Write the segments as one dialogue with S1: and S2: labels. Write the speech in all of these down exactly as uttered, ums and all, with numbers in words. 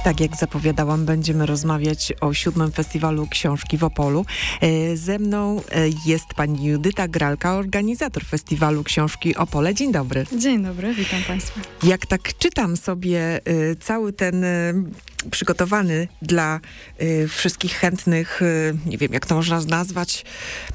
S1: Tak jak zapowiadałam, będziemy rozmawiać o siódmym Festiwalu Książki w Opolu. Ze mną jest pani Judyta Gralka, organizator Festiwalu Książki Opole. Dzień dobry.
S2: Dzień dobry, witam państwa.
S1: Jak tak czytam sobie cały ten przygotowany dla wszystkich chętnych, nie wiem jak to można nazwać,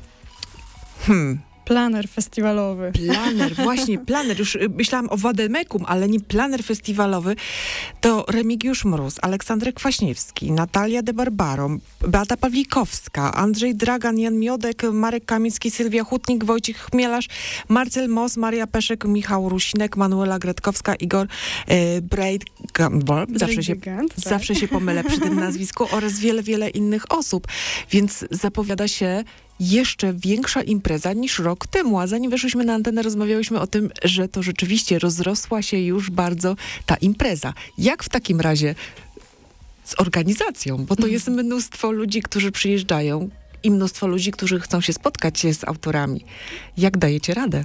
S1: hmm...
S2: Planer festiwalowy.
S1: Planer, właśnie planer. Już myślałam o Wademekum, ale nie planer festiwalowy. To Remigiusz Mróz, Aleksander Kwaśniewski, Natalia de Barbaro, Beata Pawlikowska, Andrzej Dragan, Jan Miodek, Marek Kamiński, Sylwia Hutnik, Wojciech Chmielarz, Marcel Mos, Maria Peszek, Michał Rusinek, Manuela Gretkowska, Igor e, Braid, zawsze się,
S2: Gigant, tak?
S1: zawsze się pomylę przy tym nazwisku, oraz wiele, wiele innych osób. Więc zapowiada się jeszcze większa impreza niż rok temu, a zanim weszliśmy na antenę, rozmawiałyśmy o tym, że to rzeczywiście rozrosła się już bardzo ta impreza. Jak w takim razie z organizacją? Bo to jest mnóstwo ludzi, którzy przyjeżdżają i mnóstwo ludzi, którzy chcą się spotkać z autorami. Jak dajecie radę?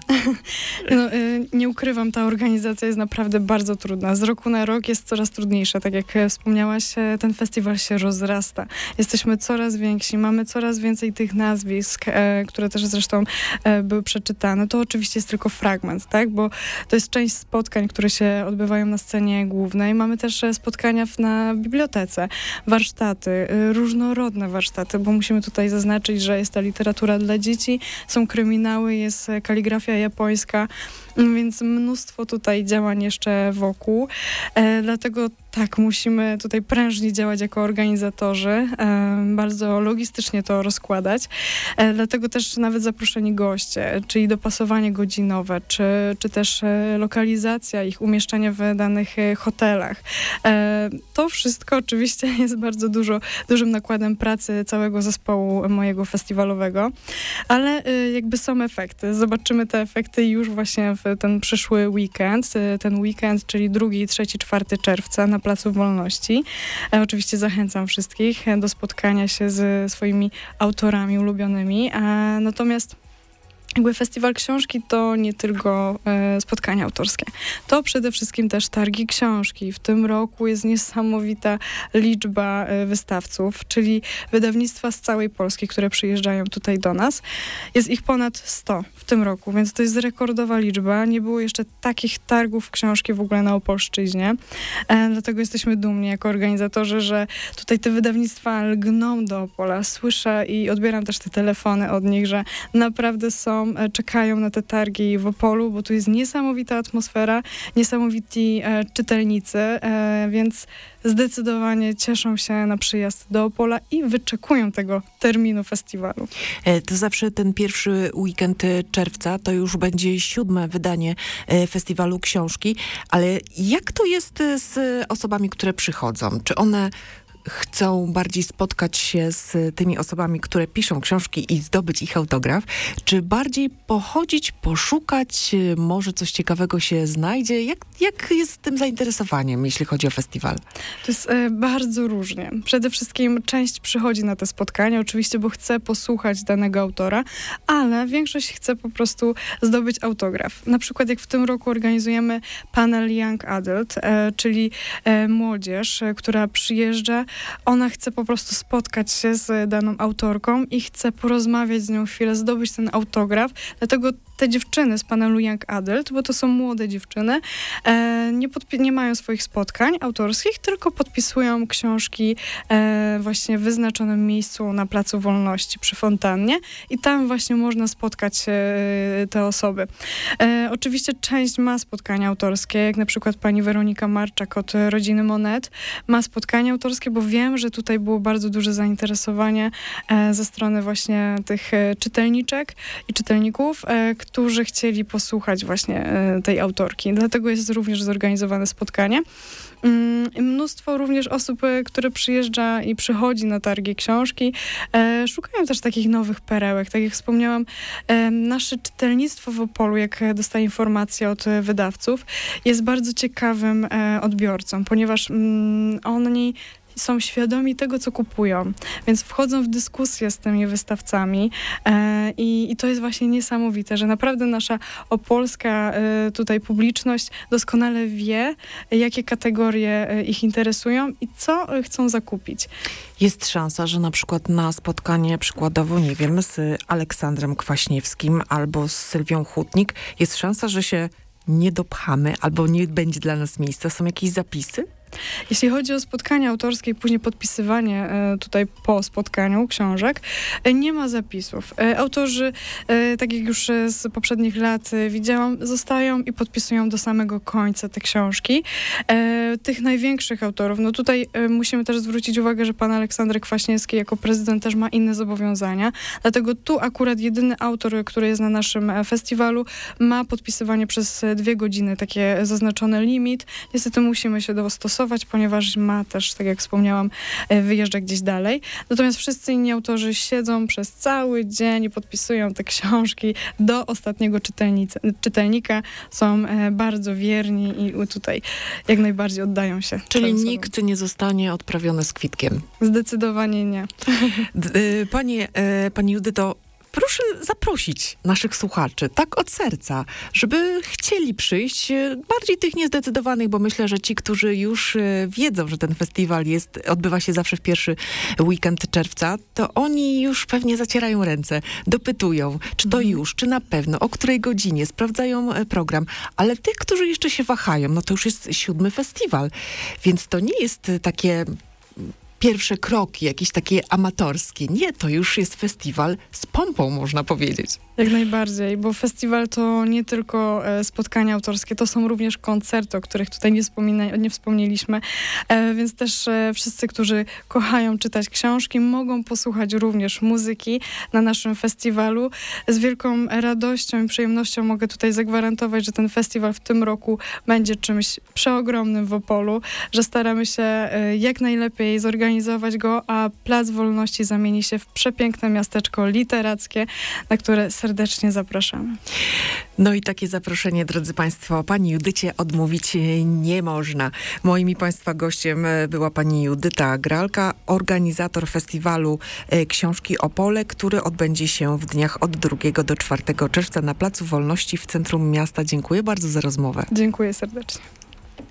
S2: No, y, nie ukrywam, ta organizacja jest naprawdę bardzo trudna. Z roku na rok jest coraz trudniejsza. Tak jak wspomniałaś, ten festiwal się rozrasta. Jesteśmy coraz więksi, mamy coraz więcej tych nazwisk, e, które też zresztą e, były przeczytane. To oczywiście jest tylko fragment, tak? Bo to jest część spotkań, które się odbywają na scenie głównej. Mamy też spotkania w, na bibliotece, warsztaty, y, różnorodne warsztaty, bo musimy tutaj zaznaczyć, Znaczyć, że jest ta literatura dla dzieci, są kryminały, jest kaligrafia japońska, więc mnóstwo tutaj działań jeszcze wokół. E, dlatego tak, musimy tutaj prężnie działać jako organizatorzy, e, bardzo logistycznie to rozkładać. E, dlatego też nawet zaproszeni goście, czyli dopasowanie godzinowe, czy, czy też e, lokalizacja ich, umieszczenie w danych e, hotelach. E, to wszystko oczywiście jest bardzo dużo, dużym nakładem pracy całego zespołu mojego festiwalowego, ale e, jakby są efekty. Zobaczymy te efekty już właśnie w ten przyszły weekend, ten weekend, czyli drugi, trzeci, czwarty czerwca na Placu Wolności. E, oczywiście zachęcam wszystkich do spotkania się z swoimi autorami ulubionymi, e, natomiast jakby festiwal książki to nie tylko e, spotkania autorskie. To przede wszystkim też targi książki. W tym roku jest niesamowita liczba e, wystawców, czyli wydawnictwa z całej Polski, które przyjeżdżają tutaj do nas. Jest ich ponad sto w tym roku, więc to jest rekordowa liczba. Nie było jeszcze takich targów książki w ogóle na Opolszczyźnie. E, dlatego jesteśmy dumni jako organizatorzy, że tutaj te wydawnictwa lgną do Opola. Słyszę i odbieram też te telefony od nich, że naprawdę są czekają na te targi w Opolu, bo tu jest niesamowita atmosfera, niesamowici e, czytelnicy, e, więc zdecydowanie cieszą się na przyjazd do Opola i wyczekują tego terminu festiwalu.
S1: E, to zawsze ten pierwszy weekend czerwca, to już będzie siódme wydanie e, Festiwalu Książki, ale jak to jest z osobami, które przychodzą? Czy one chcą bardziej spotkać się z tymi osobami, które piszą książki i zdobyć ich autograf, czy bardziej pochodzić, poszukać, może coś ciekawego się znajdzie? Jak, jak jest z tym zainteresowaniem, jeśli chodzi o festiwal?
S2: To jest e, bardzo różnie. Przede wszystkim część przychodzi na te spotkania, oczywiście, bo chce posłuchać danego autora, ale większość chce po prostu zdobyć autograf. Na przykład jak w tym roku organizujemy panel Young Adult, e, czyli e, młodzież, e, która przyjeżdża. Ona chce po prostu spotkać się z daną autorką i chce porozmawiać z nią chwilę, zdobyć ten autograf. Dlatego te dziewczyny z panelu Young Adult, bo to są młode dziewczyny, e, nie, podpi- nie mają swoich spotkań autorskich, tylko podpisują książki e, właśnie w wyznaczonym miejscu na Placu Wolności przy fontannie i tam właśnie można spotkać e, te osoby. E, oczywiście część ma spotkania autorskie, jak na przykład pani Weronika Marczak od Rodziny Monet ma spotkania autorskie, bo wiem, że tutaj było bardzo duże zainteresowanie e, ze strony właśnie tych e, czytelniczek i czytelników, e, którzy chcieli posłuchać właśnie e, tej autorki. Dlatego jest również zorganizowane spotkanie. Mm, mnóstwo również osób, e, które przyjeżdża i przychodzi na targi książki, e, szukają też takich nowych perełek. Tak jak wspomniałam, e, nasze czytelnictwo w Opolu, jak dostaję informacje od e, wydawców, jest bardzo ciekawym e, odbiorcą, ponieważ mm, oni są świadomi tego, co kupują, więc wchodzą w dyskusję z tymi wystawcami e, i, i to jest właśnie niesamowite, że naprawdę nasza opolska e, tutaj publiczność doskonale wie, jakie kategorie e, ich interesują i co e, chcą zakupić.
S1: Jest szansa, że na przykład na spotkanie przykładowo, nie wiem, z Aleksandrem Kwaśniewskim albo z Sylwią Hutnik, jest szansa, że się nie dopchamy albo nie będzie dla nas miejsca. Są jakieś zapisy?
S2: Jeśli chodzi o spotkania autorskie i później podpisywanie e, tutaj po spotkaniu książek, e, nie ma zapisów. E, autorzy, e, tak jak już e, z poprzednich lat e, widziałam, zostają i podpisują do samego końca te książki. E, tych największych autorów, no tutaj e, musimy też zwrócić uwagę, że pan Aleksander Kwaśniewski jako prezydent też ma inne zobowiązania, dlatego tu akurat jedyny autor, który jest na naszym e, festiwalu, ma podpisywanie przez e, dwie godziny, takie zaznaczony limit. Niestety musimy się dostosować, ponieważ ma też, tak jak wspomniałam, wyjeżdża gdzieś dalej. Natomiast wszyscy inni autorzy siedzą przez cały dzień i podpisują te książki do ostatniego czytelnika. Są bardzo wierni i tutaj jak najbardziej oddają się.
S1: Czyli nikt nie zostanie odprawiony z kwitkiem?
S2: Zdecydowanie nie.
S1: Panie, pani Judyto, proszę zaprosić naszych słuchaczy, tak od serca, żeby chcieli przyjść, bardziej tych niezdecydowanych, bo myślę, że ci, którzy już wiedzą, że ten festiwal jest, odbywa się zawsze w pierwszy weekend czerwca, to oni już pewnie zacierają ręce, dopytują, czy to już, czy na pewno, o której godzinie, sprawdzają program, ale tych, którzy jeszcze się wahają, no to już jest siódmy festiwal, więc to nie jest takie pierwsze kroki, jakieś takie amatorskie. Nie, to już jest festiwal z pompą, można powiedzieć.
S2: Jak najbardziej, bo festiwal to nie tylko e, spotkania autorskie, to są również koncerty, o których tutaj nie, wspomina, nie wspomnieliśmy, e, więc też e, wszyscy, którzy kochają czytać książki, mogą posłuchać również muzyki na naszym festiwalu. Z wielką radością i przyjemnością mogę tutaj zagwarantować, że ten festiwal w tym roku będzie czymś przeogromnym w Opolu, że staramy się e, jak najlepiej zorganizować go, a Plac Wolności zamieni się w przepiękne miasteczko literackie, na które serdecznie zapraszamy.
S1: No i takie zaproszenie, drodzy Państwo, pani Judycie odmówić nie można. Moim i Państwa gościem była pani Judyta Gralka, organizator festiwalu Książki Opole, który odbędzie się w dniach od drugiego do czwartego czerwca na Placu Wolności w centrum miasta. Dziękuję bardzo za rozmowę.
S2: Dziękuję serdecznie.